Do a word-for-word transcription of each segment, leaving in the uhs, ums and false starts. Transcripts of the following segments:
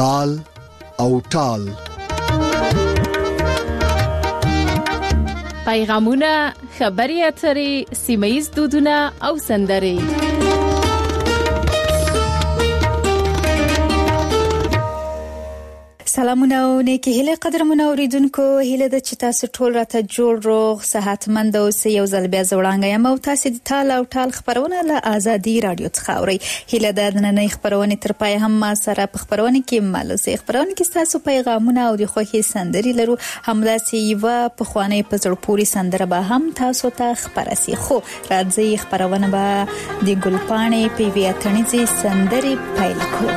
تال او ټال. پیغامونه، خبري اترې، سیمه‌ییز دودونه او سندرې. سلامونه او نیکی هیله قدرمنو اوریدونکو، هیله د چې تاسو ټول راته جوړ روغ صحتمند او یو ځل بیا زوړانګ یم او تاسو د تال او ټال خبرونه له آزادي رادیو څخه اورئ. هیله د نننۍ خبرونه تر پای هم ما سره په خبرونه کې مالوسه خبرونه کې تاسو پیغامونه او د خوښي سندري لرو، همداسې یو په خوانې په زړه پوری سندره به هم تاسو ته خبرسي. خو راځي خبرونه به د ګلپانې په وی اتنځي سندري پیل کړو.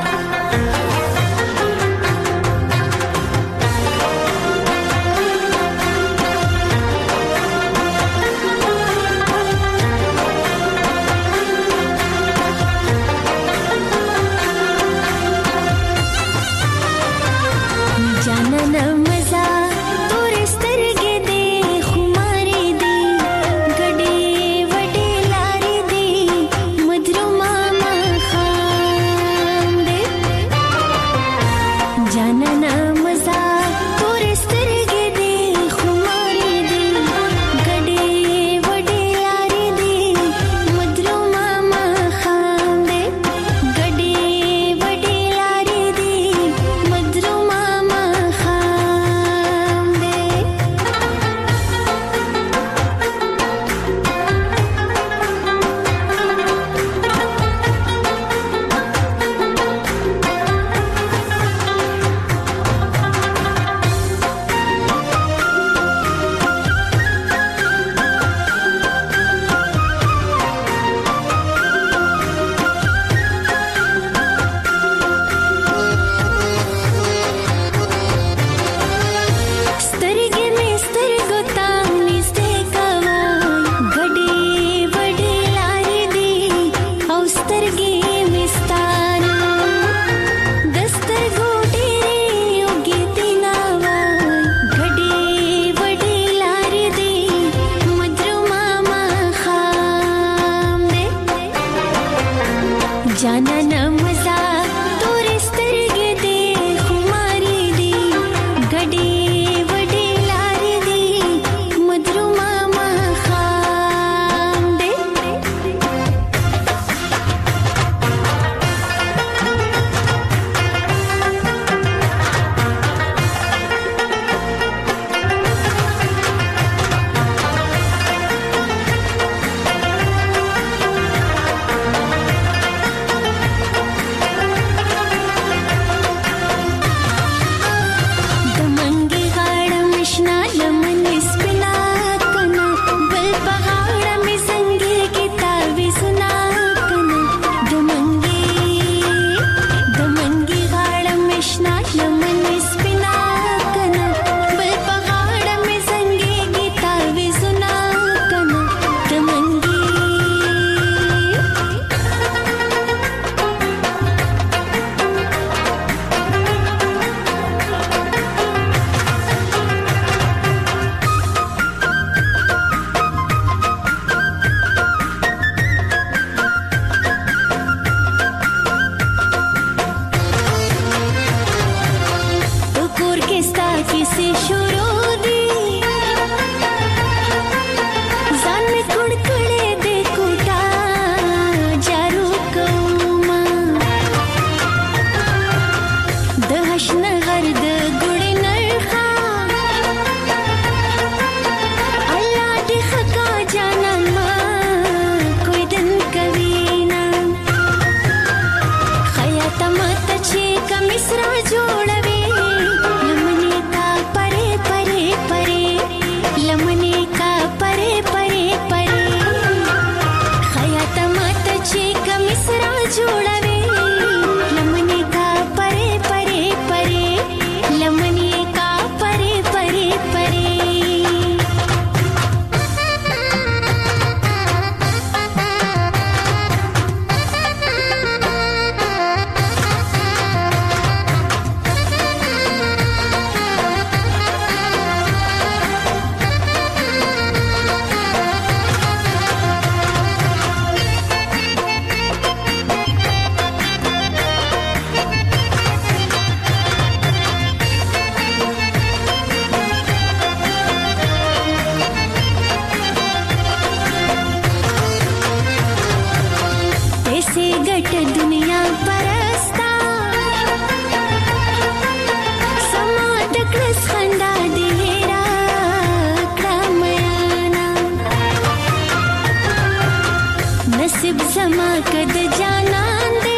कद जानान दे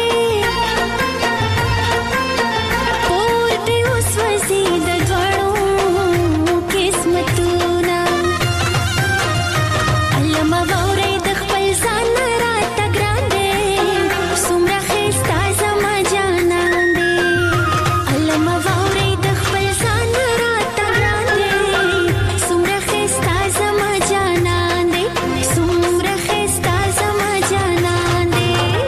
पूर दे उस वसीद द्वारों किस्मतूना अल्लामा वाउरे दखपल सान रात ग्रान दे सुमरा खिस्ता जमा जानान दे अल्लामा वाउरे दखपल सान रात ग्रान दे सुमरा खिस्ता जमा जानान दे सुमरा खिस्ता जमा जानान दे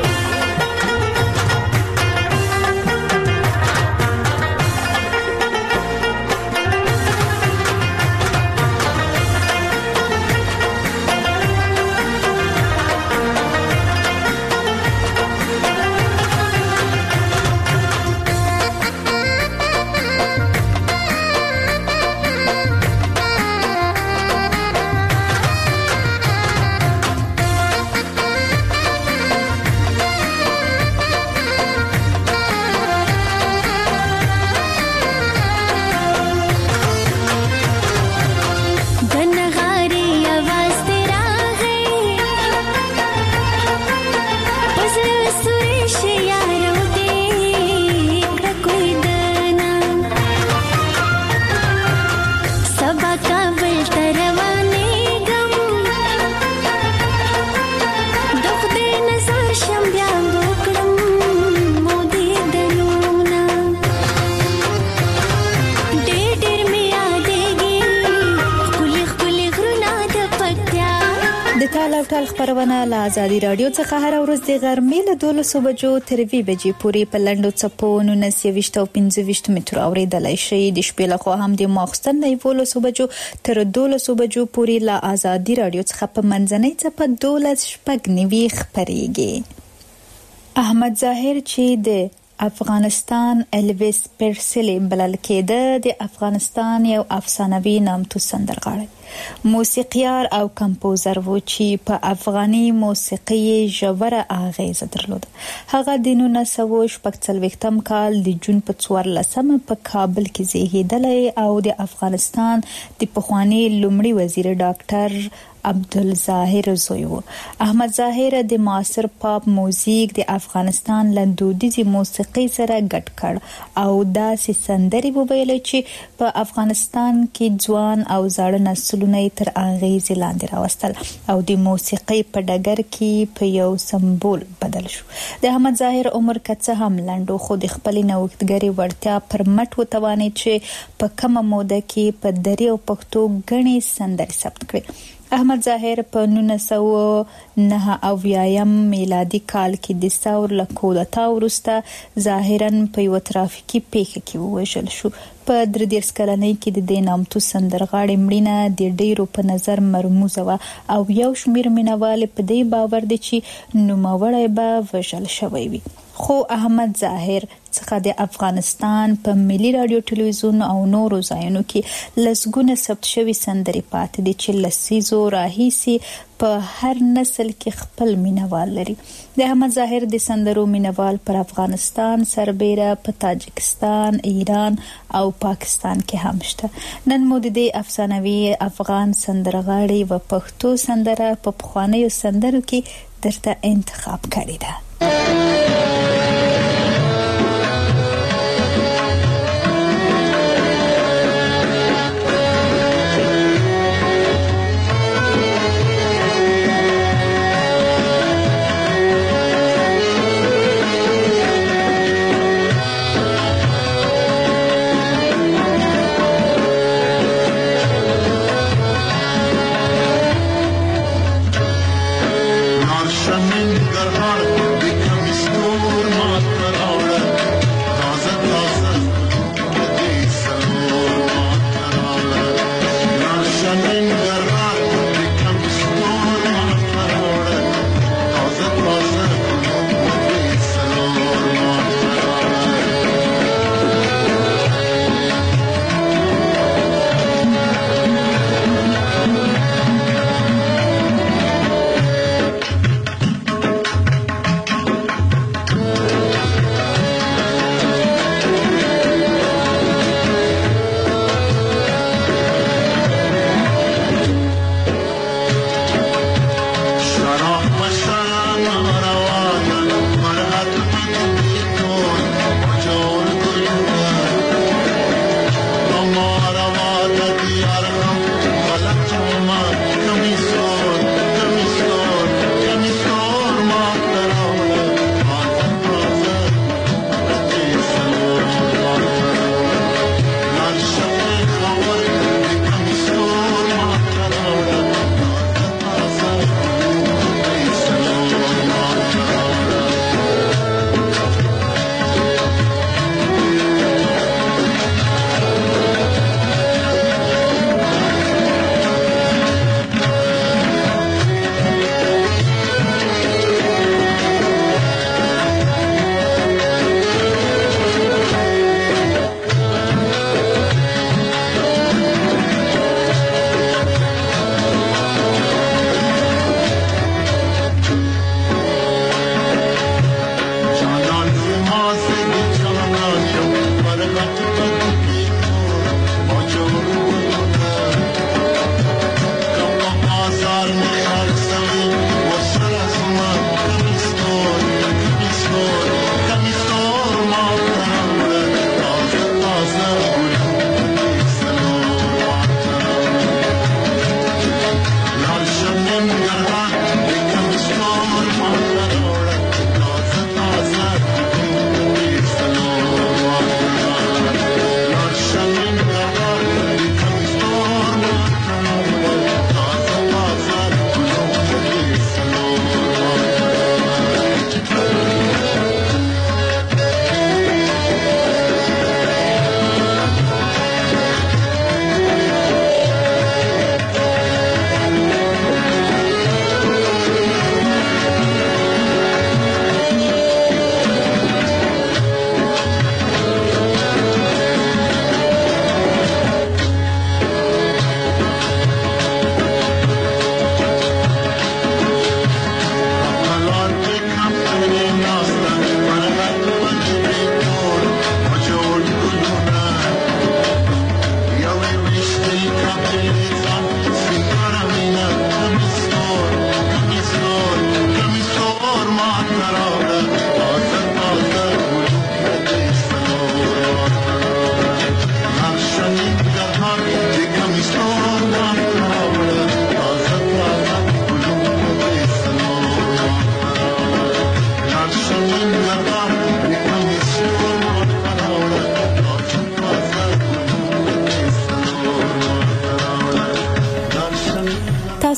गनगारी आवाज तेरा है पजल सुरेश यारो देख कोई दना सबा काबल तरवाने गम दुख दे नजर शम्या बोकड़म मोदी दलूना डेर डेर में यादेगी खुली खुली घरना د پکتیا د ټال او ټال خبرونه له آزادي رادیو څخه هر ورځ د غرمې له دولسو بجو تر اووه بجې پورې په لنډو څپو نولس یویشت او پنځه ویشت مترو اورېدلای شئ. د شپې له خوا هم د ماخستن له یولسو بجو تر دولسو بجو پورې له آزادي رادیو څخه په منځنۍ څپه دولس شپږ نوي خپرېږي. احمد ظاهر چې د افغانستان الویس پرسلی بلل کېده د افغانستان یو افسانوي نامتو سندرغاړی موسیقیار او کمپوزر و چې په افغاني موسیقي ژوره اغیزه درلوده. هغه د نولس سوه شپږ څلوېښتم کال د جون په څوارلسمه په کابل کې زیږیدلی او د افغانستان د پخواني لومړي وزیر ډاکټر عبدالظاهر زوی و. احمد ظاهر د معاصر پاپ موزیک د افغانستان له دودیزې موسیقۍ سره ګډ کړ او داسې سندرې وویلې چې په افغانستان کې ځوان او زاړه نسلونه یې تر اغیزې لاندې راوستل او د موسیقۍ په ډګر کې په یو سمبول بدل شو. د احمد ظاهر عمر که څه هم لنډ و خو د خپلې نوښتګرې وړتیا پر مټ وتوانېد چې په کمه موده کې په دري او پښتو ګڼې سندرې ثبت کړي. احمد ظاهر په نولس سوه نهه اویایم میلادي کال کې د ثور له کودتا وروسته ظاهراً په یوه ترافیکي پیښه کې ووژل شو. په درې دېرش کلنۍ کې د دې نامتو سندرغاړي مړینه د ډېرو په نظر مرموزه وه او یو شمېر مینوال په دې باور دي چې نوموړی به وژل شوی وي. خو احمد ظاهر څخه د افغانستان په ملي رادیو ټلویزیون او نورو ځایونو کې لسګونه ثبت شوي سندرې پاتې دي چې لسیزو راهیسې په هر نسل کې خپل مینوال لري. د احمد ظاهر د سندرو مینوال پر افغانستان سربیره په تاجکستان، ایران او پاکستان کې هم شته. نن مو د دې افسانوي افغان سندرغاړي و پښتو سندره په پخوانیو سندرو کې درته انتخاب کړې ده. Ninggalkan di kami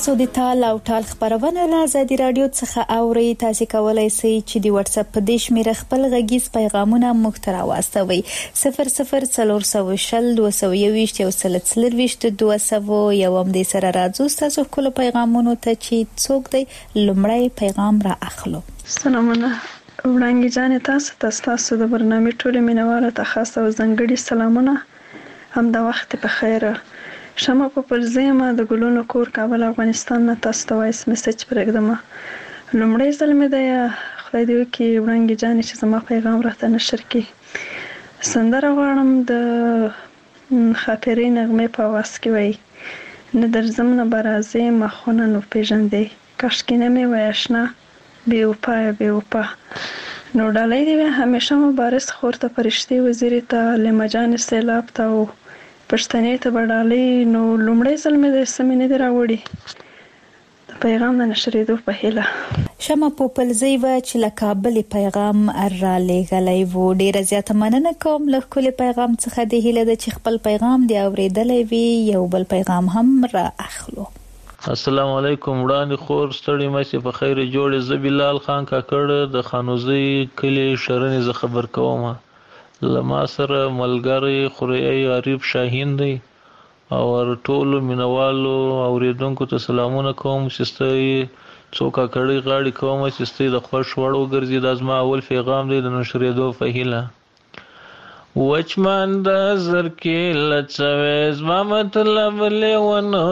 تاسو د تال او ټال خبرونه له آزادي رادیو څخه اورئ. تاسو کولای شئ چې د واتس اپ په دې شمیره خپل غږیز پیغامونه موږ ته راواستوئ. صفر صفر څلور سوه شل دوه سوه یوویشت یو سل څلرویشت دوه سوه یو هم دې سره راځو ستاسو ښکلو پیغامونو ته چې څوک دی لومړی پیغام را اخلو. سلامونه وړاندې جانې تاسو ته تاسو د برنامې ټولې مینوالو ته خاص او ځانګړي سلامونه. هم د وخت په خیر. شمه په پرځما د ګلونو کور کابل افغانستان نه تاسو ته وایس میسج پرېږدم. لومړی ځل مې د خدای دې وکړي وړاندې جانې چې زما پیغام راته نشر کړي. سندره غواړم د خاطرې نغمې په آواز کې وایي نه درځم نه به راځې ما خو نن وپېژندې کاشکې نه مې وایي اشنا بې وفایه بې وفا. نو ډالۍ دې وي همیشه مبارز خور ته فرشتې وزیرې ته لیما جانې سیلاب ته او پښتنې ته به ډالۍ. نو لومړی ځل مې د سمې نه دی راوړي د پیغام د نشرېدو په هیله. شمه پوپلزی و چې له کابل پیغام را لېږلی و. ډېره زیاته مننه کوم له ښکلي پیغام څخه. د هیله ده چې خپل پیغام دې اورېدلی وي. یو بل پیغام هم را اخلو. السلام علیکم وړاندې خور ستړي مې په خیر جوړې. زه بلال خان کاکړ د خانوزي کلی شرنې زه خبر کوم. لما سره ملګری خوري عارف شاهین دی او ټولو مینوالو اوریدونکو ته سلامونه کوم. چې ستاسو څو کاکړی غاړي کوم چې ستاسو د خوښ وړ وګرځي. دا زما اول پیغام دی د نشریدو په هیله. وچمان د زرکې لڅوي زما مطلب لیونو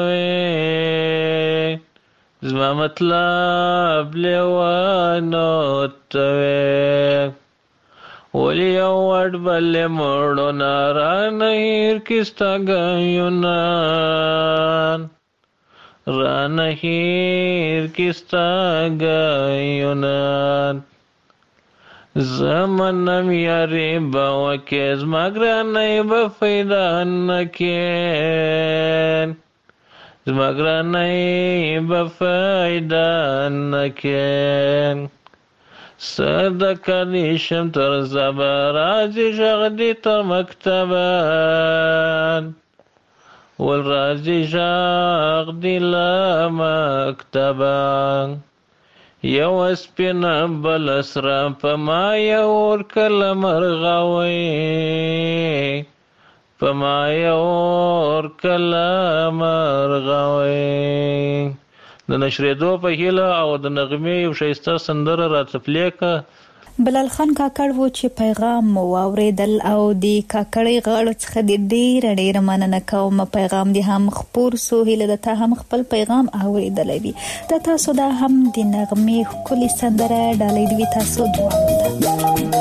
توي زما مطلب لیونو توي ولی یو وړ بل مړو ناران هیر کستا گایونان ران هیر کستا گایونان زمانم یاری باوکیز مگرانی بفیدان نکین زمگرانی بفیدان نکین صدقانیشم تر زبرازی جغدی تر مکتبان والرازی جغدی لمکتبان یو اسپینا بل اسرا پا ما یور کل مرغوی پا ما یور کل مرغوی. د نشریدو په هیله او د نغمې یو ښایسته سندره راته پلی کړه. بلال خان کاکړ و چې پیغام مو واورېدل او د کاکړۍ غاړو څخه د ډېره ډېره مننه کوم. پیغام دې هم خپور سو. هیله ده ته هم خپل پیغام اورېدلی وي. د تاسو دا هم د نغمې ښکلې سندره ډالۍ دې وي تاسو دواړو ته.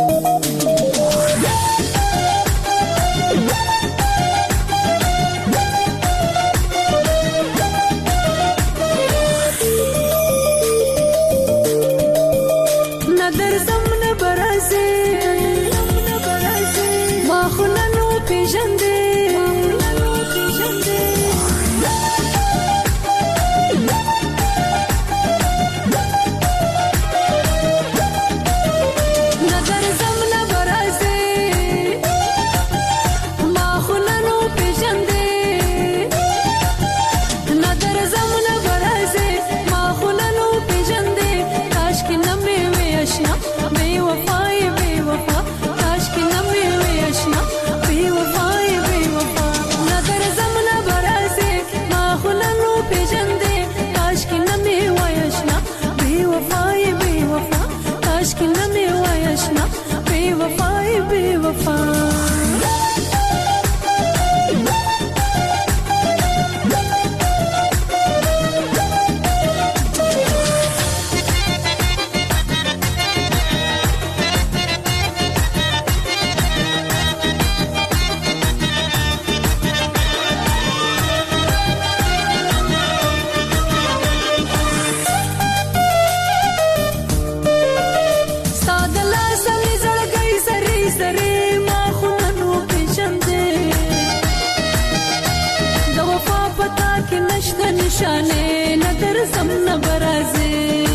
نشانه ندر زم نبرازه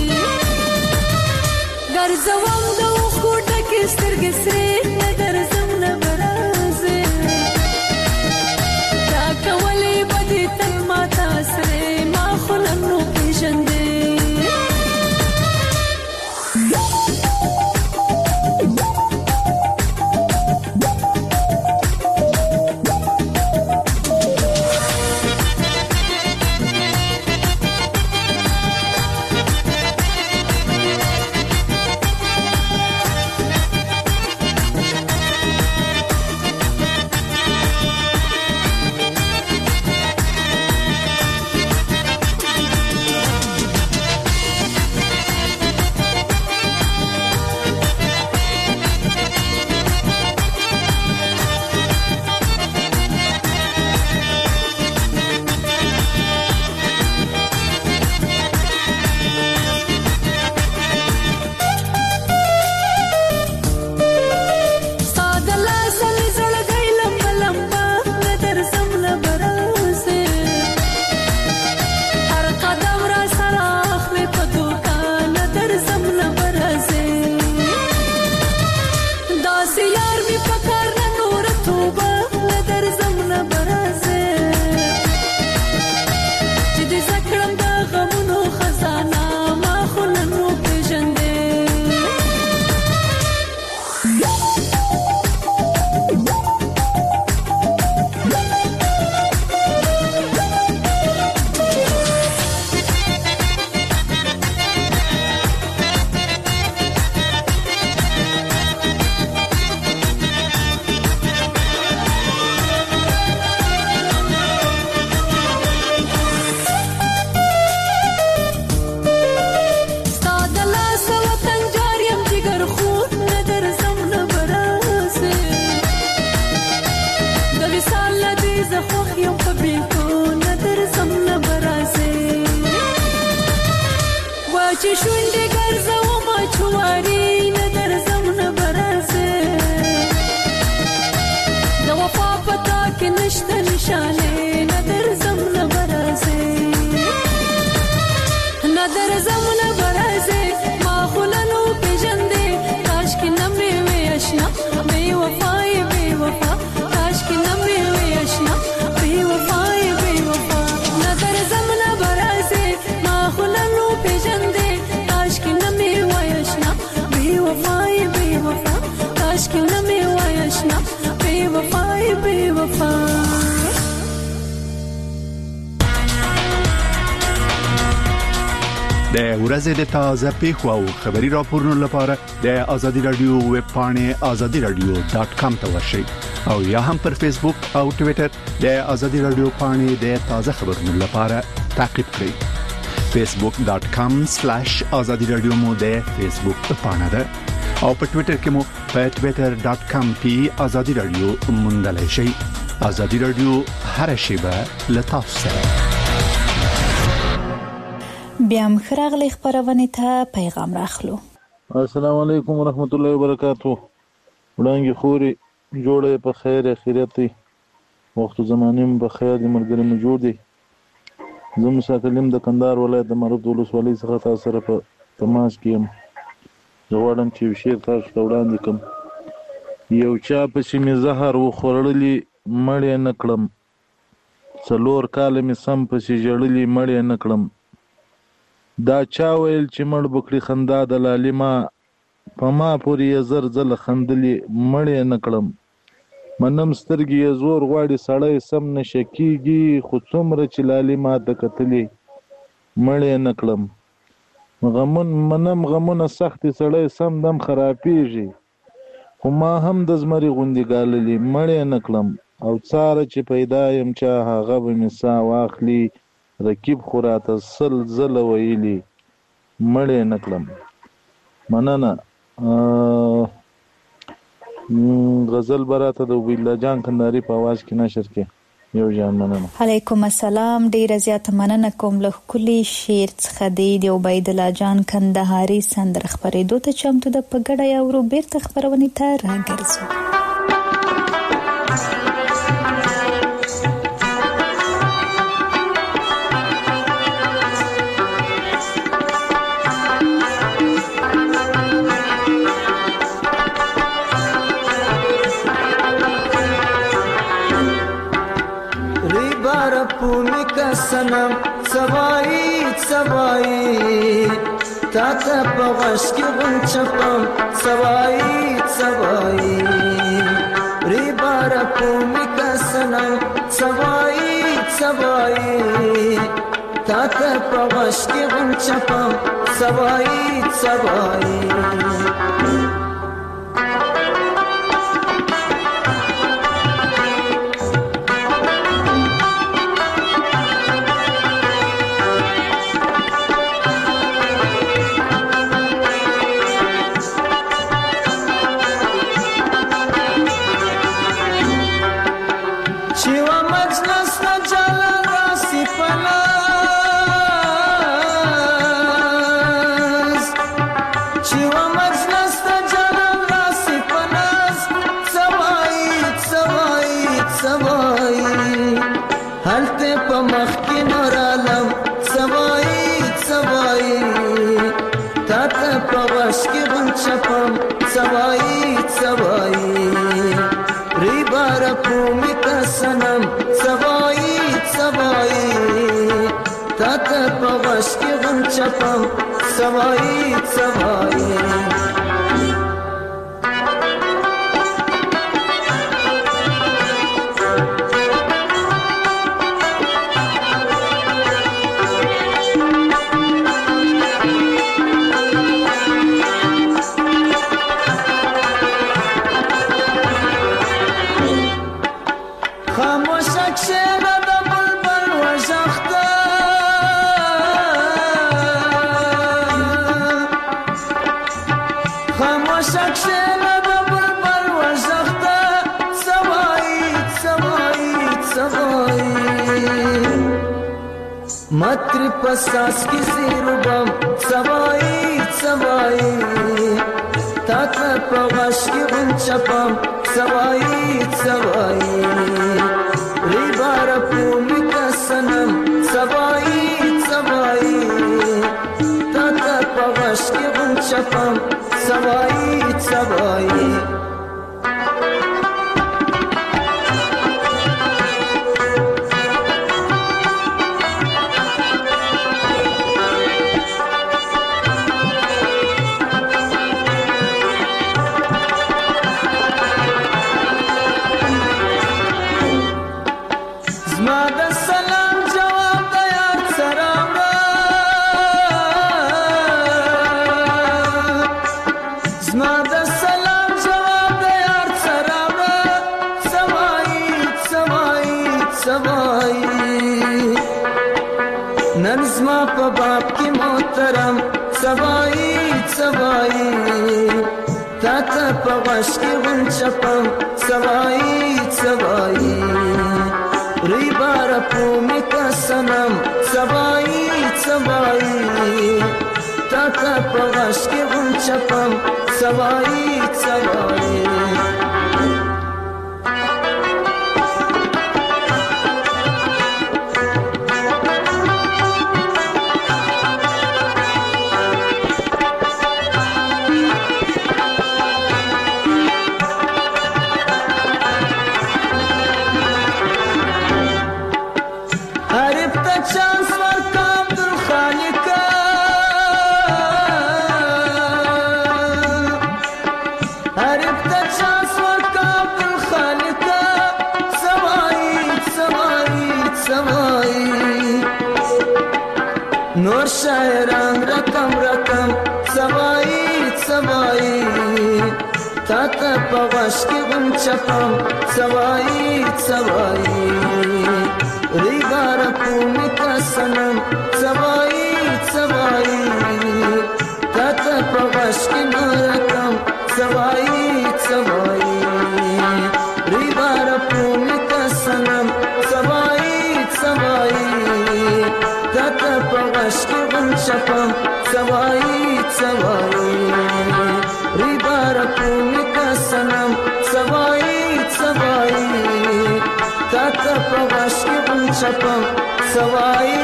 ګرځوم د خوټه کې سترګې سرې ندر زم نبرازه دا کولې بدې تل ما تاسره ما خل عشقونه مې وایشنا بې وفای بې وفا د ورځې د تازه پیښو او خبري راپورونو لپاره د آزادي رادیو ویب پاڼه آزادي رادیو ډاٹ کام ته ورشئ او یا هم پر فیسبوک او ټوئیټر د آزادي رادیو پاڼه د تازه خبرونو لپاره تعقیب کړئ. فیسبوک ډاٹ کام سلیش آزادي رادیو مو د فیسبوک پاڼه ده او په ټوئیټر کې مو په ټوئیټر ډاٹ کام پی آزادي رادیو موندلای شئ. آزادي رادیو هر شیبه له تاسو سره. بیا مخراغلی خبرونه ته پیغام راخلو. السلام علیکم ورحمت الله وبرکاتہ. وړاندې خوري جوړه په خیر اخرت وخت زمانیم په خیر د مرګري مو جوړ دي. زم ساکلم د کندهار ولایت د مرود ولسوالۍ څخه تاسو سره په تماس کې زغړم چې شیر تاسو ته وړاندې کوم. یو چا په سیمه زهر و خورللی مړی نکړم، څلور کال می سم په سیجړلی مړی نکړم. دا چا ویل چې مړ بکړي خندا د لالیما، په ما پورې زر زل خندلی مړی نکړم. منم سترګې یې زور غواړي سړی سم نشکیږي، خو څومره چې لالیما ته کتلی مړی نکړم. غمون منم غمونه سختي سړی سم دم خرابېږي، خو ما هم د زمري غوندې ګاللي مړی نکړم. او څاره چې پیدا یم چا هغه به مې سا واخلي، رکیب خو راته سل زله ویلي مړی نکړم. مننه. غزل براته د عبیدالله جان کندهاري په اواز کې نشر کې یو جان. مننه. علیکم السلام. ډیره زیاته مننه کوم له ښکلي شعر څخه دی د عبیدالله جان کندهاري سندره خپرېدو ته چمتو ده. په ګډه یې اورو. بیرته خپرونې ته راګرځو. سنم سوایی سوایی تاتا پغش کی غنچپم سوایی سوایی ری بارا پومی کا سنم سوایی سوایی تاتا پغش کی غنچپم سوایی سوایی سوایی سوایی ری بارا پومی کا سنم سوایی سوایی تاتا پغش کی غم چپم سوایی سوایی متر پساس کی زیروبم سوایی سوایی تاتا پغش کی غنچپم سوایی سوایی ری بارا پومی کا سنم سوایی سوایی تاتا پغش کی غنچپم سوایی سوایی ته په غش کې غنچپم سوایی سوایی ری بار پومی کا سنم سوایی سوایی تا ته په غش کې غنچپم سوایی سوایی نور شاعران رقم رقم سوایی سوایی تا ته په غش کې غنچپم سوایی سوایی ری بار پومی کا سنم سوایی سوایی تا ته په غش کې رقم سوایی سوایی ری بار پومی کا سنم سوایی سوایی تا ته په غش کې غنچپم سوایی سوایی ری بار پومی کا سنم سوایی سوایی تا ته په غش کې غنچپم سوایی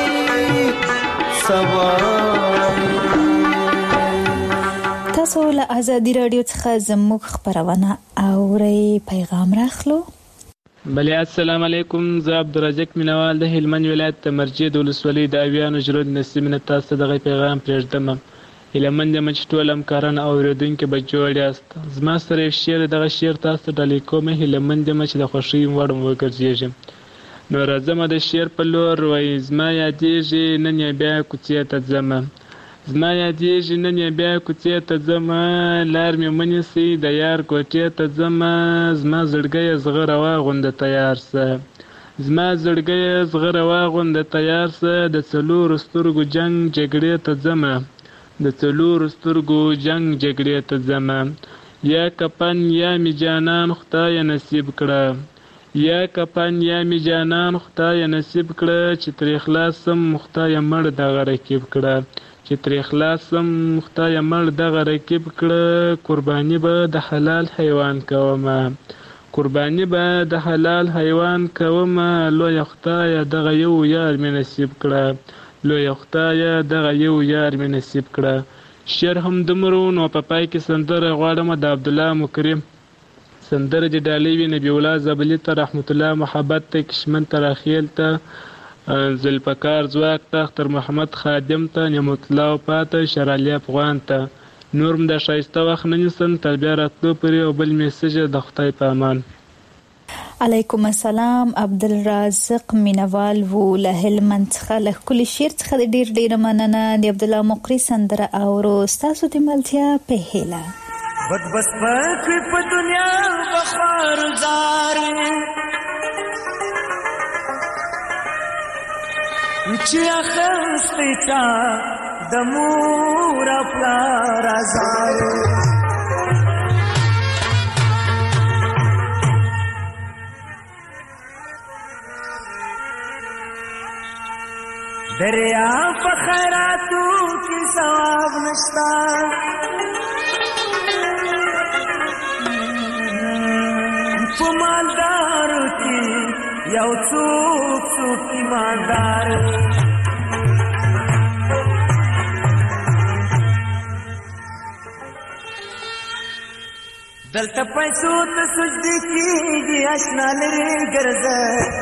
سوایی. تاسو له ازادي رادیو څخه زموږ خبرونه اورئ. پیغام راخلو. بله السلام علیکم. زه عبدالرزاق مینوال د هلمند ولایت د مرجې د ولسوالۍ د اویانو ژرود نسیم نه تاسو ته دغه پیغام پرېږدم. هیلهمند یم چې ټول همکاران او اورېدونکي به جوړ یاست. زما سره یو شعر دغه شعر تاسو ته ډالۍ کوم. هیلهمند یم چې د خوښۍ وړ وګرځېږم. نو راځمه د شعر په لور. وایي زما یادېږي نن یې بیا کوڅې ته ځمه، زما یادېږي نن یې بیا کوڅې ته ځمه، لار مې ونیسئ د یار کوټې ته ځمه، زما زړګیه زغره واغونده تیار سه، زما زړګیه زغره واغونده تیار سه، د څلورو سترګو جنګ جګړې ته ځمه، د څلورو سترګو جنګ جګړې ته ځمه، یا کپن یا می جانان خدای نصیب کړه، یا کپن یا می جانان خدای نصیب کړه، چې ترې خلاصم خدای مړ دغه رکیب کړه، چې ترې خلاصم خدای مړ دغه رکیب کړه، قرباني به د حلال حیوان کومه، قرباني به د حلال حیوان کومه، لویه خدایه دغه یو یار مې نصیب کړه، لویه خدایه دغه یو یار مې نصیب کړه. شعر هم دومره نو په پای کې سندره غواړم د عبدالله مکرم. سندره د ډالۍ وي نبی الله زبلي ته، رحمت الله محبت ته، کشمن ته، راخیل ته، ذوالفقار ځواک ته، اختر محمد خادم ته، نعمت الله وفا ته، شرعلي افغان ته. نور م د ښایسته وخت نه نیسم تر بیا راتلو پورې. او بل میسج د خدای په امان. علیکم السلام. عبدالرازق مینوال وو له هلمند څخه. له ښکلي شعر څخه د ډېر ډېره مننه. د عبدالله مقري سندره اورو. ستاسو د ملتیا په هیله. بد بس پکې په دنیا بخار زارې چې اخستې چا د مور پلار زارې دریا په خیراتو کې ثواب نشتا، په مالدارو کې یو څوک څوک ایماندار، دلته پیسو ته سجدې کېږي اشنا لرې ګرځه،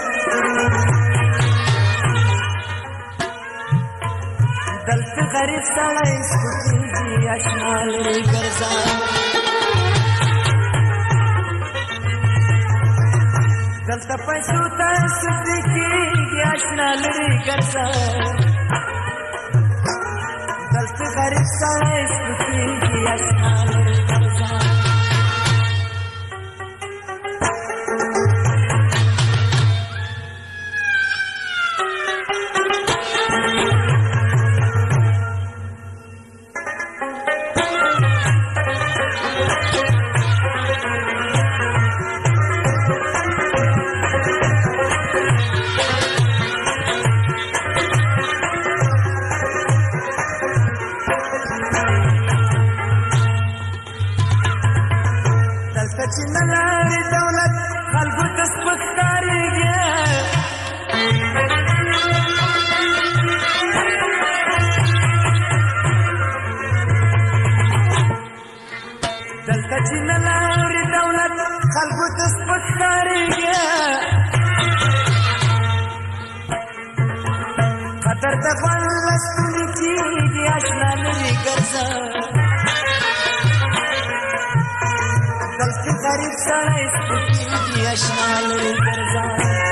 دلته غریب سړی سپکېږي اشنا لرې ګرځه، دلته پیسو ته سجدې کېږي اشنا لرې ګرځه، دلته غریب سړی سپکېږي اشنا لرې ګرځه. دلته چې نه لري دولت خلکو ته سپک ښکارېږي دلته چې نه لري دولت خلکو ته سپک ښکارېږي قدر د غوړ لستوني کېږي اشنا لرې ګرځه دلته غریب سړی سپکېږي اشنا لرې ګرځه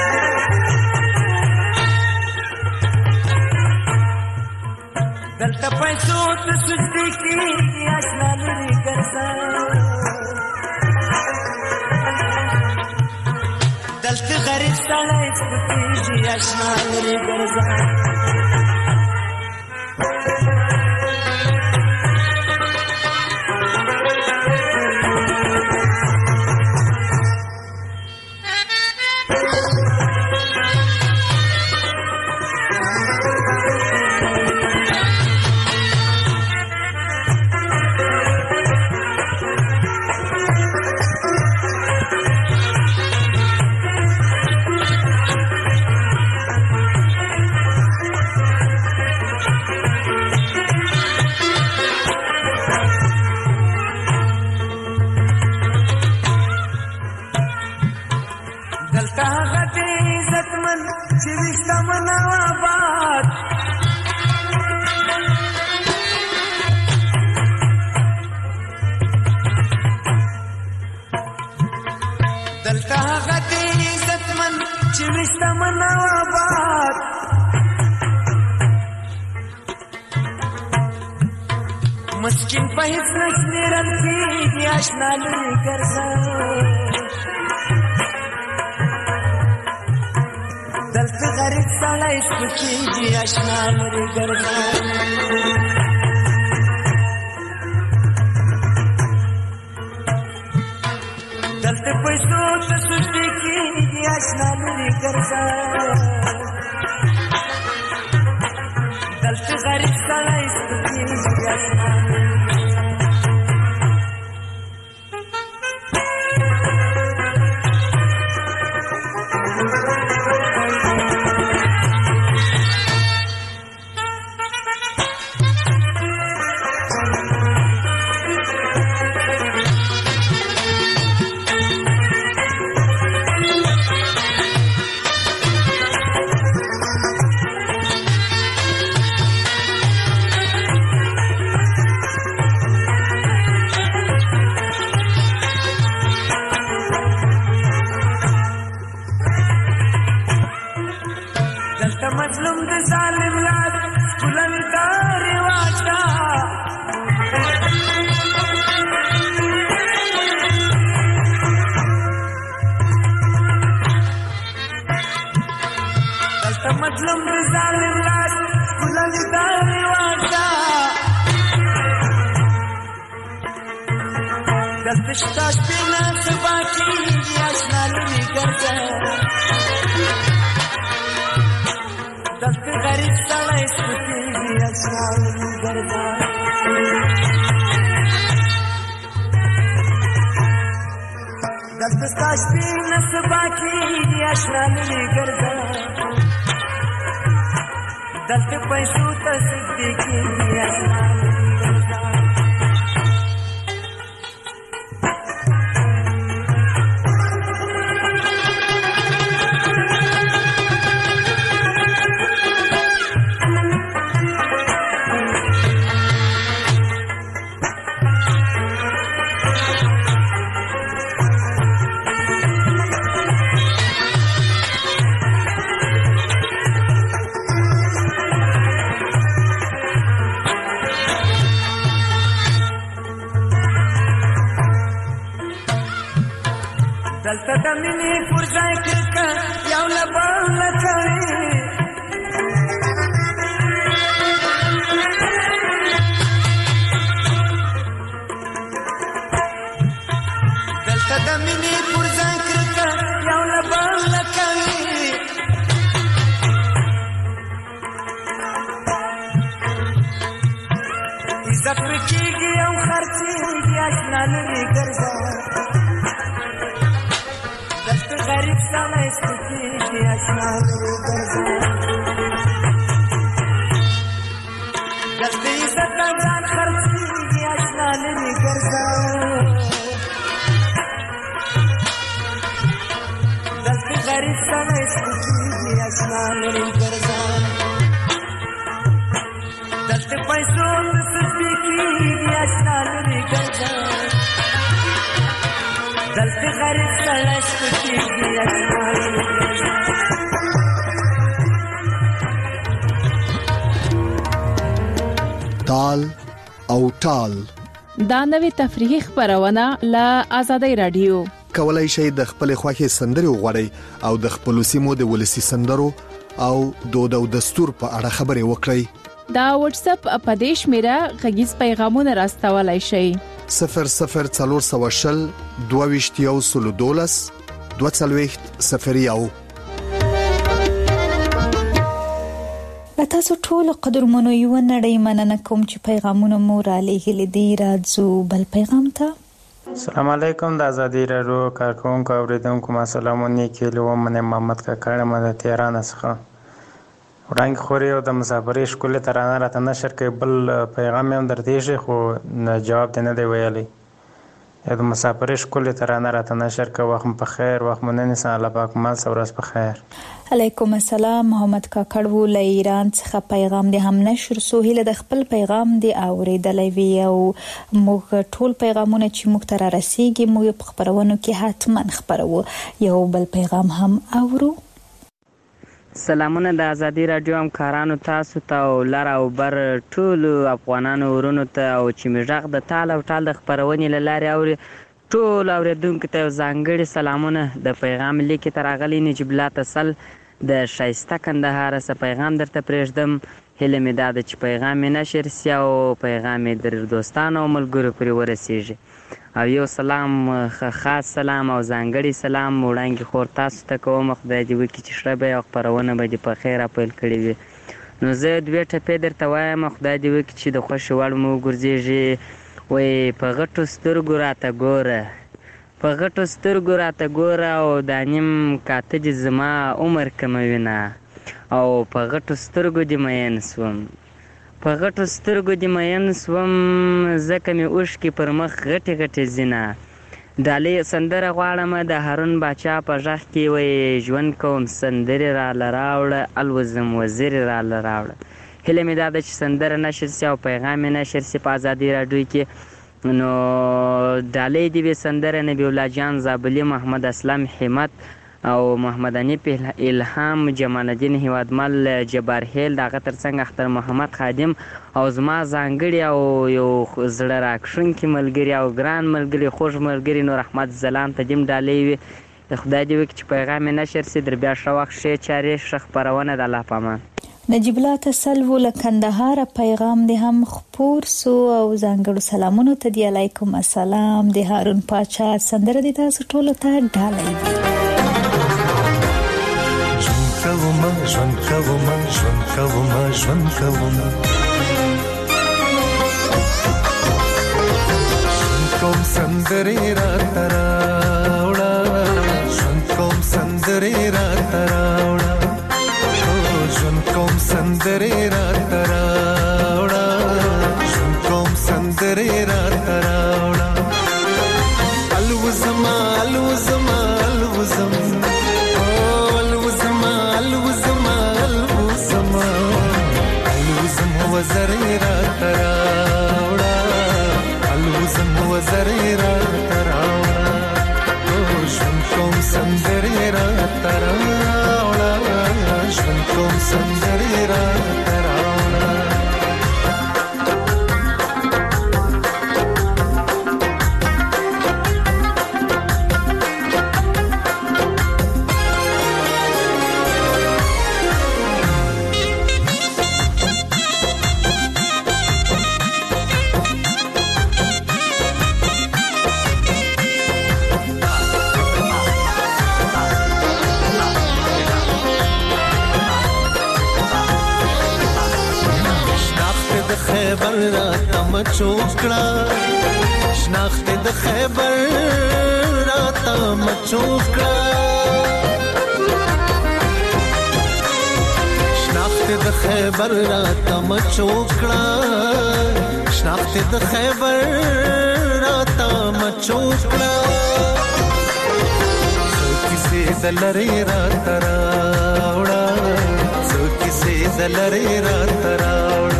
دلته پیسو ته سجدې کېږي اشنا لرې ګرځه دلته غریب سړی سپکېږي اشنا لرې ګرځه مسکین په هیڅ نشمیرل کېږي اشنا لرې ګرځه دلته غریب سړی سپکېږي اشنا لرې ګرځه دلته پیسو ته سجدې کېږي اشنا لرې ګرځه دلته غریب سړی سپکېږي اشنا مظلوم د ظالم لاس ټولنې ته رواج ده دلته مظلوم د ظالم لاس ټولنې ته رواج ده دلته شته شپې نه سبا کېږي اشنا لرې ګرځه دلته غریب سړی سپکېږي اشنا لرې ګرځه دلته ستا شپې نه سبا کېږي اشنا لرې ګرځه دلته پیسو ته سجدې کېږي اشنا لرې ګرځه دلته د مینې پر ځای کرکه یو له بله کوي دلته د مینې پر ځای کرکه یو له بله کوي عزت پرې کېږي او خرڅېږي اشنا لرې ګرځه سپکیږي اشنا ګرځا دلته عزت ځان خرڅیږي اشنا لري ګرځا دلته غریب سره سپکیږي اشنا لري ګرځا دلته پیسو سپکیږي اشنا لري ګرځا دلته غریب سره سپکیږي اشنا لري ګرځا تال او ټال دا نوې تفریحي خبرونه له آزادۍ رادیو کولای شئ د خپل خوښي سندري وغوړئ او د خپل سیمو د ولسی سندرو او دود او دستور په اړه خبرې وکړئ. دا واتس اپ اپدیش میرا غږیز پیغامونه راستولای شئ صفر صفر څلور سوه شل دوه ویشت یو سلو دولس دوه څلوېښت صفر یو. تاسو ټول قدرمنو یو نړۍ مننه کوم چې پیغامونه مو را لېږلي دي. راځو بل پیغام ته. السلام علیکم د آزادۍ راډیو کارکونکو اوریدونکو ما سلامونه کېلو من محمد کاکړ مده تهران څخه وړاندې خوري او د مسافرۍ شکل ترانه راته نشر کوي. بل پیغام هم درته خو جواب دی نه دی ویلی. د مسافرۍ شکل ترانه راته نشر کوي. وخت په خیر وخت مننه سه الله پاک مال سورس په خیر. علیکم السلام محمد کاکړ و له ایران څخه پیغام دی هم نشر سو هله د خپل پیغام دی اوریدلې وی او موږ ټول پیغامونه چې موږ تر رسیدي موږ په خبرونو کې حتما خبرو. یو بل پیغام هم اورو. سلامونه د آزادۍ رادیو همکارانو تاسو ته او لر او بر ټول افغانانو ورونو ته او چې مژغ د تال او ټال د خبرونې لاره اوري ټول اوریدونکو ته ځانګړي سلامونه. د پیغام لیکي تراغلی نجیب الله تسل د شایسته کندهار څخه پیغام درته پرېږدم. هیله مې دا ده چې پیغام مې نشر سي او پیغام مې در دوستانو او ملګرو پورې ورسیږي. او یو سلام خاص سلام او ځانګړي سلام وړاندې خور تاسو ته کوم. خدای دې وکړي چې شربه او خبرونه به دې په خیر پیل کړي وي. نو زه دوې ټپې درته وایم. خدای دې وکړي چې د خوښې وړ مو وګرځېږي. وایي په غټو سترګو راته ګوره په غټو سترګو راته ګوره او دا نیم کاته دې زما عمر کموینه او په غټو سترګو دې مین سوم په غټو سترګو دې مین سوم ځکه مې اوښکې پر مخ غټې غټې ځینه. ډالۍ سندره غواړم د هارون باچا په غږ کې وایي ژوند کوم سندرې راله راوړه الوزم وزیرې راله راوړه. هیله مې دا ده چې سندره نشر سي او پیغام یې نشر سي په آزادۍ راډیو کې. نو ډالۍ دې وي سندره نبی الله جان زابلي محمد اسلام همت او محمد انیف الهام جمال الدین هیوادمل جبار هیل دغه ترڅنګ اختر محمد خادم او زما ځانګړي او یو زړه راکښونکي ملګري او ګران ملګري خوږ ملګري نور احمد زلان ته دې ډالۍ وي. خدای دې وکړي چې پیغام یې نشر سي. در بیا ښه وخت ښې چارې ښه خپرونه د الله په امان. نجیب الله تسل و له کندهار پیغام دی هم خپور سو او ځانګړو سلامونو ته دی. علیکم السلام د هارون پاچا سندره دی تاسو ټولو ته ډالۍ وي. ژوند کوم ژوند کوم ژوند کوم ژوند کوم ژوند کوم سندرې راته راوړه ژوند کوم سندرې راته راوړه ژوند کوم سندرې راته راوړه ژوند کوم سندرې راته راوړه الوزما الوزما الوزم الوزما الوزما الوزما الوزم وزرې راته راوړه الوزم وزرې راته راوړه ژوند کوم سندرې راته راوړه ژوند کوم سندرې راته راوړه. خیبر راته مچوکړه شناخت د خیبر راته مچوکړه خیبر راته مچوکړه شناخت د خیبر راته مچوکړه څو کیسې د لرې راته راوړه څو کیسې د لرې راته راوړه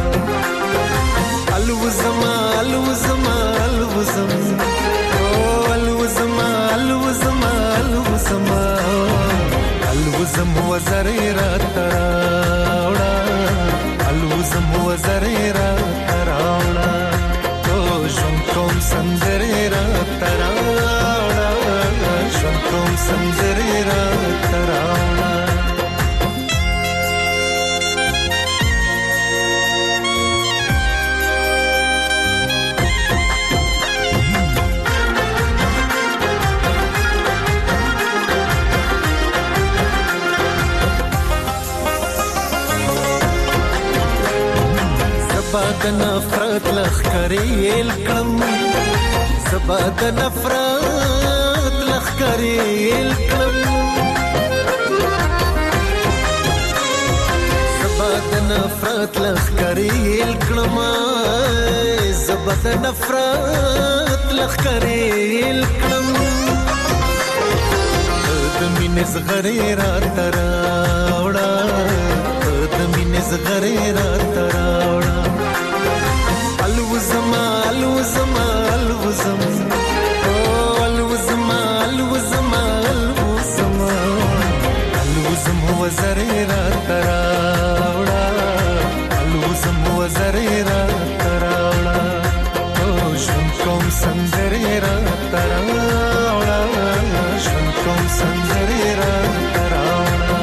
الوزما الوزما الوزم او الوزما الوزما الوزما الوزم وزرې راته راوړه الوزم وزرې راته راوړه او ژوند کوم سندرې راته راوړه ژوند کوم سندرې راته راوړه زبا د نفرت لخکرې الکم زبا د نفرت لخکرې الکم زبا د نفرت لخکرې الکم زبا د نفرت لخکرې الکم د مینې زغرې راته راوړه د مینې زغرې راته راوړه الوزما الوزما الوزم او الوزما الوزما الوزما الوزم وزرې راته راوړه الوزم وزرې راته راوړه او ژوند کوم سندرې راته راوړه ژوند کوم سندرې راته راوړه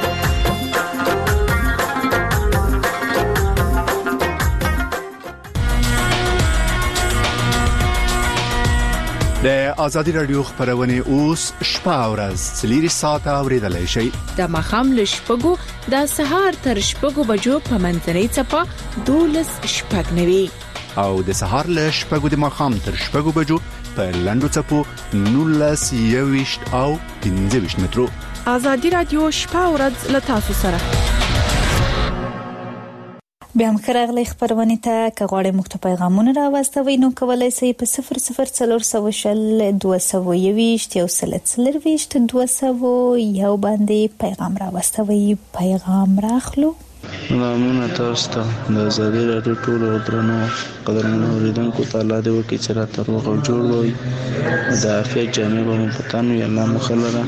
د ازادي رادیو خبرونه اوس شپه او ورځ څلور ساعته اوریدلای شئ د مخام له شپږو د سهار تر شپږو بجو په منځنۍ چپه دولس شپږ نوي او د سهار له شپږو د مخام تر شپږو بجو په لندو چپو نولس یويشت او پنځه ویشت مترو ازادي رادیو شپه او ورځ له تاسو سره بیا هم خراغلی خبرونه ته که غواړئ موږ ته پیغامونه راواستوئ نو کولای شئ په صفر صفر څلور سوه شل دوه سوه یوویشت یو سل څلرویشت دوه سوه یو باندې پیغام راواستوئ پیغام راخلو سلامونه تاسو ته د ازادي راډیو ټولو درنو قدرمنو اوریدونکو ته الله دې وکړي چې راته روغ او جوړ وي د عافیت جامې به مو په تن وي الله مو ښه لره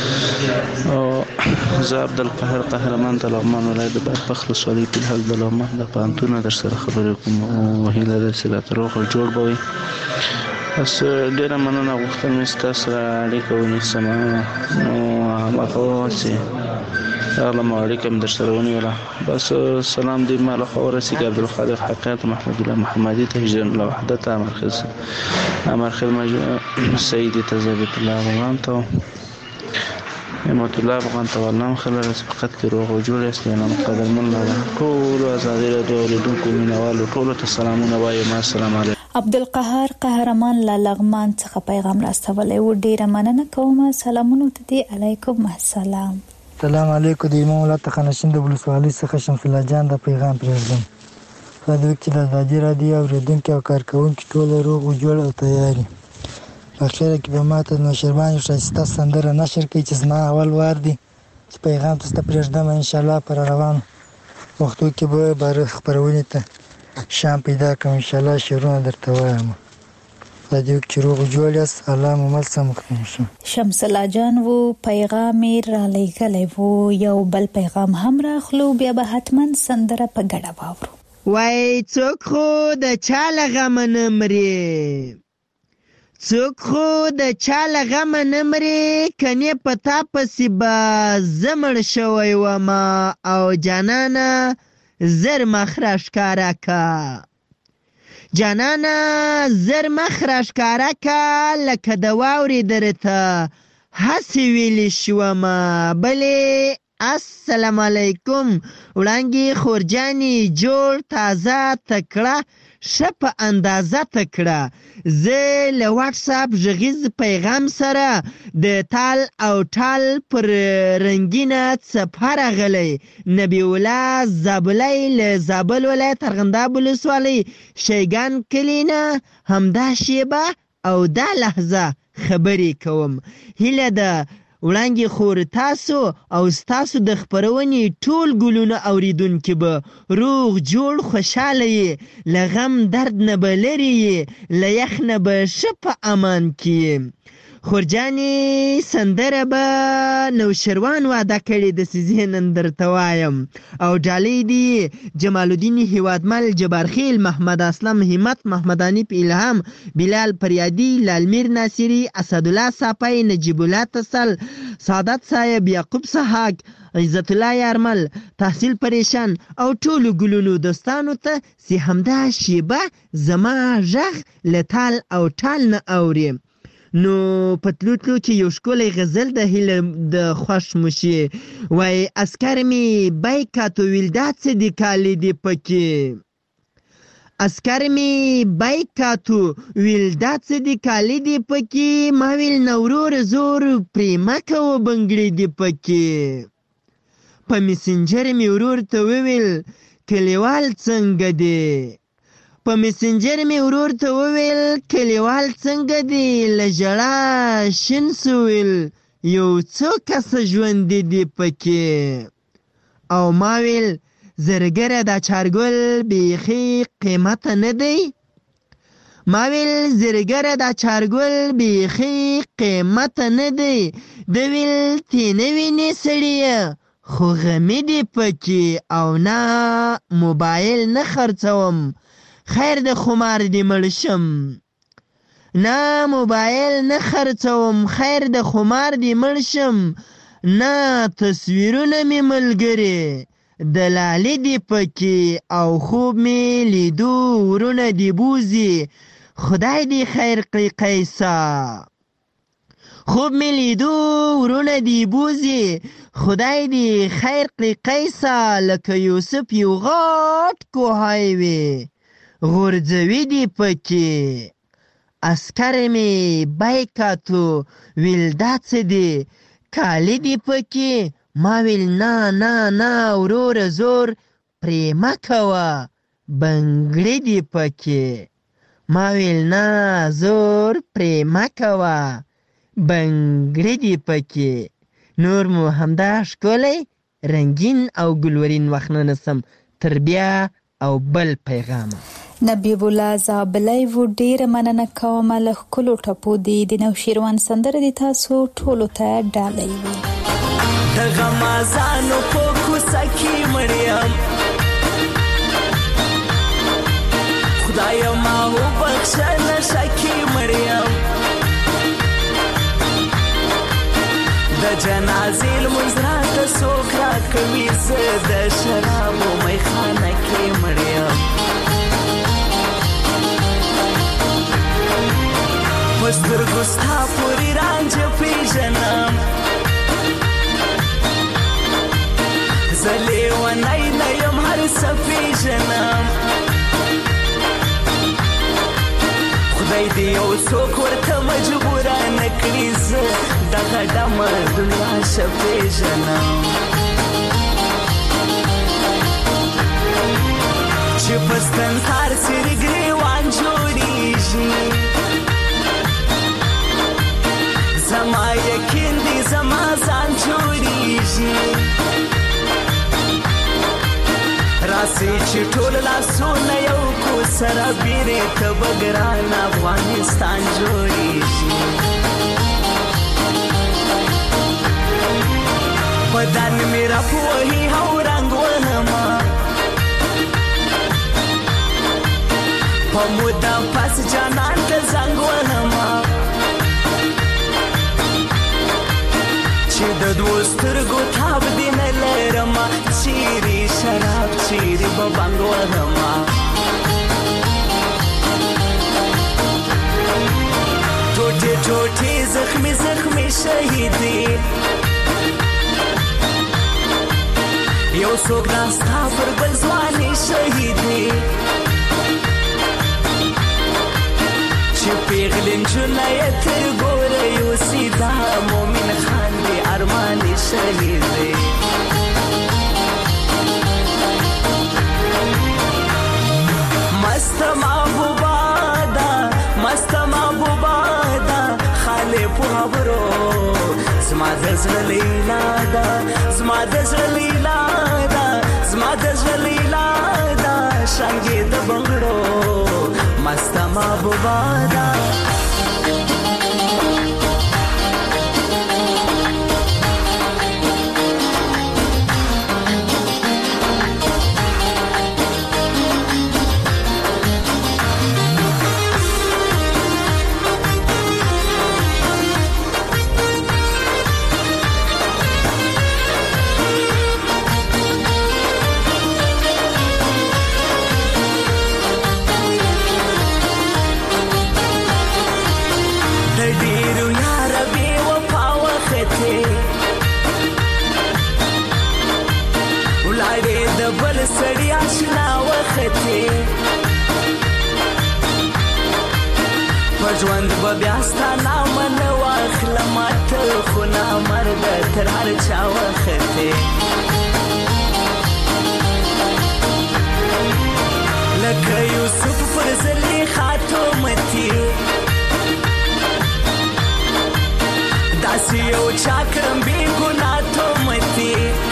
او زه عبدالقهر قهرمان د لغمان ولایت د بادپخ ولسوالۍ فلحال د لغمان د پوهنتون نه درسره خبرې کوم او هیله ده چې راته روغ او جوړ به وي بس ډېره مننه غوښتل مې ستاسو سره اړیکه ونیسم نو هماغه چې راغلم او اړیکه مې درسره ونیوله بس سلام دې ما له خوا ورسېږي عبدالقادر حقیقت محمد الله محمدي ته هجران الله وحدت امرخیز امرخیز سیدي ته ضبط الله افغان ته نعمت الله افغان ته والله خلل فقط کې روغ او جوړ است نه قدرمن الله ټول ازادي راډیو لیدونکو مینوالو ټول ته سلامونه وایم السلام علیکم عبدالقهار قهرمان له لغمان څخه پیغام راستولی و ډیره مننه کوم سلامونه ته علیکم السلام السلام علیکم د امام الله تخنشین د ولسوالۍ څخه شمس الله جان د پیغام پرېږدم په دې کې د ازادي راډیو اوریدونکو او کارکونکو ټول روغ او جوړ او تیاری په اخر کې به ماته نو شربان شایسته سندره نشر کوي چې زما اول وار دی چې پیغام تاسو ته پرېږدم ان شاء الله پر روان وختو کې به بار خبرونه ته شام پیدا کوم ان شاء الله شروع درته وایم راځو چې روغ جوړ یاست الله مو مل سم کړي شمس الله جان وو پیغام را لګلې وو یو بل پیغام هم راخلو بیا به حتما سندره په ګډه واورو وای څوک خو د چا لغم نه مري څوک خو د چا لغم نه مري کني پتا پسې با زمړ شوی و ما او جانانا زر مخرش کارا کا جانانا زر مخرش کارا کا لکه د واورې درته هسې ویلې شومه بلې السلام علیکم وړانګې خورجانې جوړ تازه تکړه ښه په اندازه تکړه. زه له واټس اپ غږیز پیغام سره د تال او ټال پر رنګینه څپه راغلی. نبی الله زابلی له زابل ولایت ارغنداب ولسوالۍ شیګان کلي نه همدا شیبه او دا لحظه خبرې کوم. هیله ده وړانګې خور تاسو او ستاسو د خپرونې ټول ګلونه اوریدونکي به روغ جوړ خوشحاله یې، له غم درد نه به لرې یې، له یخ نه به ښه په امان کې یې. خورجانې سندره به نوشروان واده کړې د سیزې نن درته وایم. او ډالۍ دي جمال الدین هیوادمل، جبارخیل، محمد اسلم، همت، محمد انیف، الهام، بلال پریادي، لالمیر ناصری، اسدالله صافی، نجیب الله تسل، سعادت صاحب، یعقوب سحاق، عزت الله یارمل، تحصیل پریشان او ټولو ګلونو دوستانو ته چې همدا شیبه زما غږ له تال او ټال نه اوري. نو پتلو تلو چې یو ښکلی غزل د هیله د خوښ مشي وای اسکر می بایکاتو ویل دا څه دي کالی دي پکې. اسکر می بایکاتو ویل دا څه دي کالی دي پکې. ما ویل نورور زور پرې مه کوه بنګړي دي پکې. په میسنجر مې ورور ته وویل کلیوال څنګه دی. په میسنجر مې ورور ته وویل کلیوال څنګه دی. له ژړا شین سویل یو څو کسه ژوندي دي پکې. او ما ویل زرګره دا چارګل بیخي قیمته نه دی. ما ویل زرګره دا چارګل بیخي قیمته نه دی. د ویل تی نه وینې سړیه خو غمې دي پکې. او نه موبایل نه خرڅوم خیر د خمار دی مړ شم. نه موبایل نه خرڅوم خیر د خمار دی مړ شم. نه تصویرونه مې ملګري د لالې دی پکې. او خوب مې لیدو ورونه دی بوزي خدای دی خیر کړي قیسا. خوب مې لیدو ورونه دی بوزي خدای دی خیر کړي قیسا. لکه یوسف یو غاټ کوهی وي غورځوي دي پکې. اسکر مې بایکاتو ویل دا څه دي کالی دي پکې. ما ویل نه نه نه وروره زور پرې مه کوه بنګړي دي پکې. ما ویل نه زور پرې مه کوه بنګړي دي پکې. نور مو همدا ښکلی رنګین او ګلورین وخت نه نسم تر بیا او بل پیغامه. نبی الله زابلی و ډیره مننه کوم له ښکلو ټپو دی د نوشیروان سندره دی تاسو ټولو ته ډالۍ وي. د غمازانو په کوڅه کې مړیم خدایا ما وبخښه نشه کې مړیم. د جنازې لمونځ راته څوک راکوي زه د شرابو میخانه کې مړیم. په سترګو ستا پورې رانجه پېژنم زه لیونی نه یم هر څه پېژنم. خدای دې یو څوک ورته مجبوره نه کړي زه دغه ډمه دنیا ښه پېژنم. چې په ستنهار څېرې ګرېوان جوړېږي زما یقین دی زما ځان جوړېږي. راسئ چې ټول لاسونه یو کو سره بیرې ته به ګران افغانستان جوړېږي. بدن مې راپوهي او رنګ وهمه په موده پس جانان ته زنګ وهمه چې د دوو سترګو تاب دې نه لرمه. چیرې شراب چیرې به بنګ وهمه ټوټې ټوټې زخمې زخمې شهیدې یو څوک ناستا پر بل ځوانې شهیدې نجونه یې تر ګوره یوسي دا مومن خان دی ارمان شهید دی مست محبوبا دا مست محبوبا دا خاله په خبرو زما د زړه لیلا دا زما د زړه لیلا دا زما د زړه لیلا دا شانګې د بنګړو مست محبوبا دا بل سړی آشنا وختې په ژوند به بیا ستا نامه نه واخلم ته خو نامرده تر هر چا وختې لکه یوسف پر زلیخا تومتي داسې یو چا کړم بې ګناه تومتي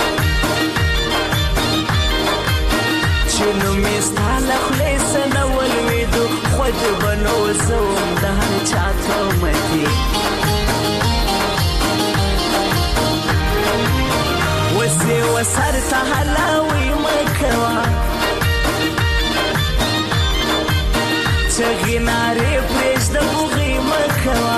چې نومې ستا له خولې څه نه ولوېدو خود به نو زه وم د هر چا تومتي اوس یې وسر ته هلاوی مه کوه چغې نارې پرېږده بوغې مه کوه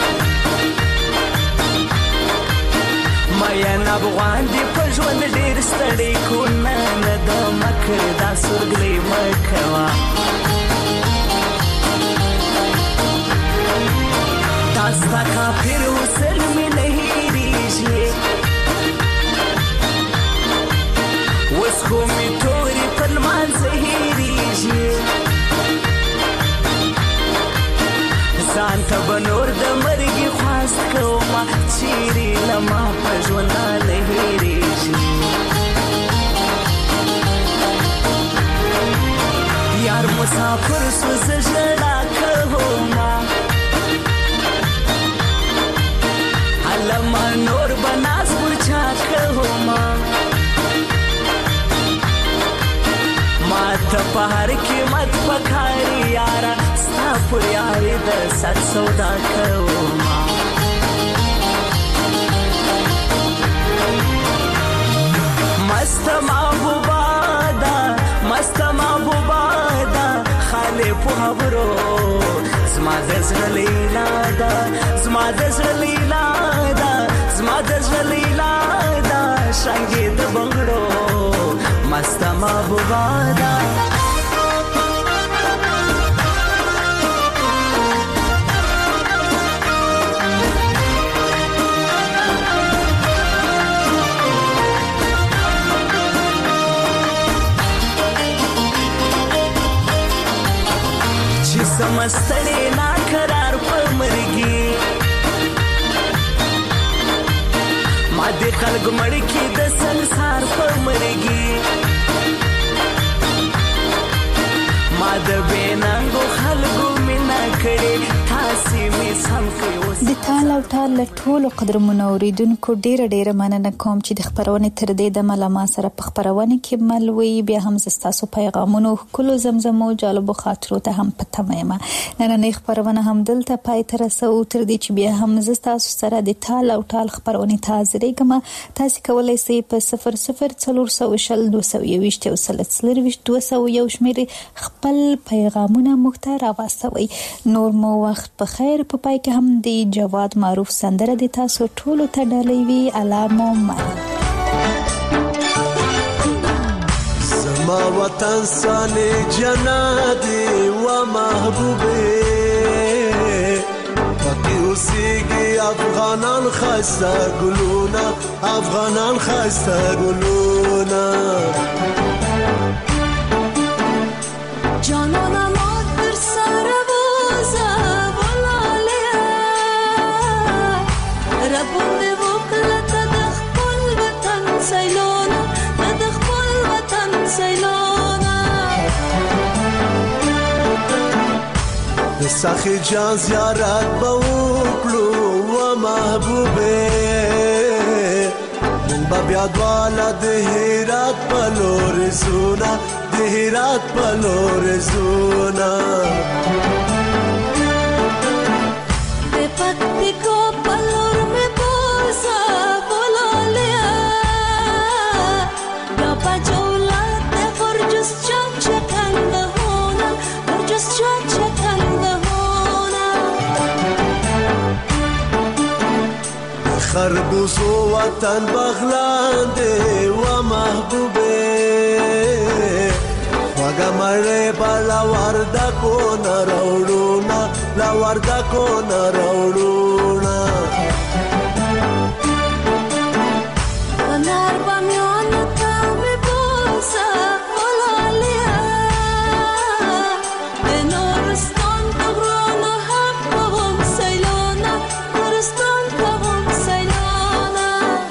مین افغان دی په ژوند ډېر ستړی کونه نه د مکر دا سورګلې مه کوه دا ستا کافر حسن مې نه هېرېږي اوس خو مې تورې په لمانځه هېرېږي ځان ته به نور د مرګي خواست کومه چیرې له ما په ژونده نه هېرېږي یار مسافر سو زه ژړا کومه هلمه نور به ناز ورچا کومه ما ته په هر قیمت پکاري یاره ستا پر یاري د سر سودا کومه مست محبوبا دا مست محبوبا دا خاله په خبرو زما د زړه لیلا دا زما د زړه لیلا دا زما د زړه لیلا دا شانګې د بنګړو مست محبوبا دا چې سمستړې ناقرار په مرګي ما د خلق مړ کې د سنسار په مرګي ما د بینانګو خلقو مینا کړې تاسې مې سم کړې د تال او ټال له ټولو قدرمنو اوریدونکو ډیره ډیره مننه کوم چې د خبرونې تر دې دمه له ما سره په خبرونه کې مل وي بیا هم زه ستاسو پیغامونو ښکلو زمزمو جالبو خاطرو ته هم په تمه یم نننۍ خبرونه هم دلته پای ته رسوو تر دې چې بیا هم زه ستاسو سره د تال او ټال خبرونې ته حاضرېږم تاسې کولی سئ په صفر صفر څلور سوه شل دوه سوه یوویشت یو سل څلرویشت دوه سوه یو شمېرې خپل پیغامونه موږ ته راواستوئ نور مو وخت په خیر په پای کې هم د جواد معروف سندره د تاسو ټولو ته ډالۍ وي علامو من زما وطن سانه جنادي و محبوبه پاکی اوسیگی افغانان خسته گلونا افغانان خسته گلونا جانانم آد بر سر بوزه بلاله لبون دې وکړه ته د خپل وطن سیلونه ته د خپل وطن سیلونه د سخی جان زیارت به وکړو و محبوبې مونږ به بیا دواړه د هرات په لورې ځونه د هرات په لورې ځونه د پکتیکا په لور مې بوځه بولالیا بیا به جولات د برجس چک چکنګهونه برجس چک چکنګهونه خربوزو وطن بغلان دی و محبوبه وگا مره با لورده کونه روڑونا لورده کونه روڑونا انار بامیان تا می بوسه بولالیا د نورستان تغرانو حق کوم سیلونه نورستان کوم سیلونه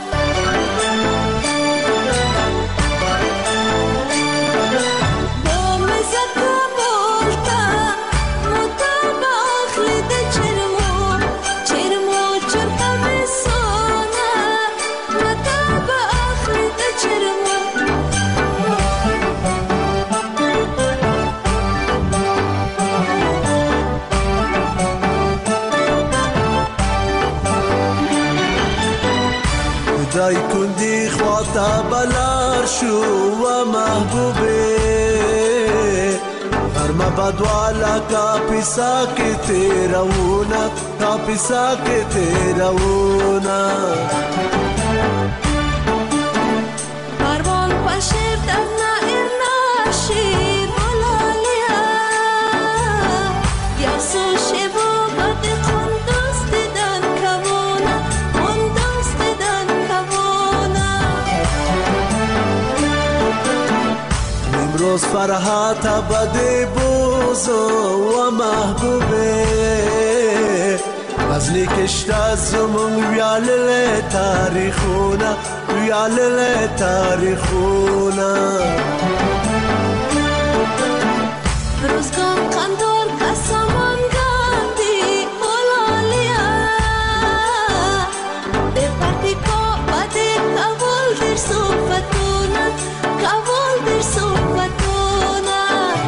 دومې زکه بولتا مطابه اخلی د چرمو چرمو چرته می سونه مطابه اخلی د چرمو دای کندی خواتا بلار شو و محبوبه ارما بدوالا کا پیسا کے تیرونا کا پیسا کے تیرونا کاروان پشیر درنا ارناشی بولالیا یا سو شبو بد خندوز دیدن کبونا خندوز دیدن کبونا امروز فرحات بده بوزو و محبوبه غزنی کشته زمون ویالله تاریخونه ویالله تاریخونه روزگان قندور کسامان گاندی بولالیا به پرتیکا بده کابل در صفتونه کابل در صفتونه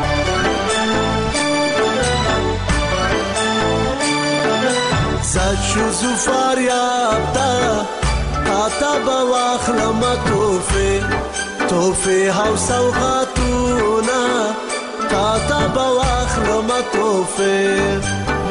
زد شو زفار یابتا تا با واخلم توفه توفه هاو سوغاتونا تا با واخلم توفه